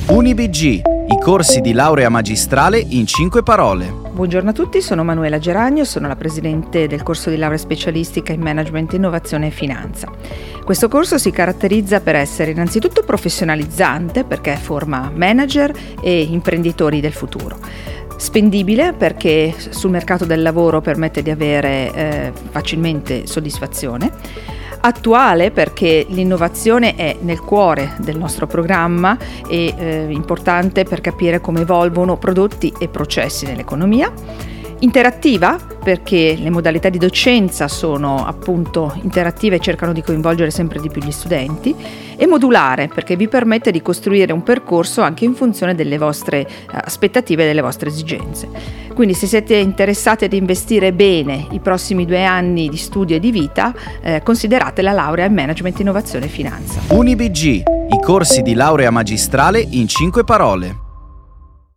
UniBG, i corsi di laurea magistrale in 5 parole. Buongiorno a tutti, sono Manuela Geragno, sono la presidente del corso di laurea specialistica in Management, Innovazione e Finanza. Questo corso si caratterizza per essere innanzitutto professionalizzante, perché forma manager e imprenditori del futuro. Spendibile perché sul mercato del lavoro permette di avere facilmente soddisfazione. Attuale perché l'innovazione è nel cuore del nostro programma e importante per capire come evolvono prodotti e processi nell'economia. Interattiva perché le modalità di docenza sono appunto interattive e cercano di coinvolgere sempre di più gli studenti, e modulare perché vi permette di costruire un percorso anche in funzione delle vostre aspettative e delle vostre esigenze. Quindi se siete interessati ad investire bene i prossimi 2 anni di studio e di vita, considerate la laurea in Management, Innovazione e Finanza. UniBG, i corsi di laurea magistrale in 5 parole.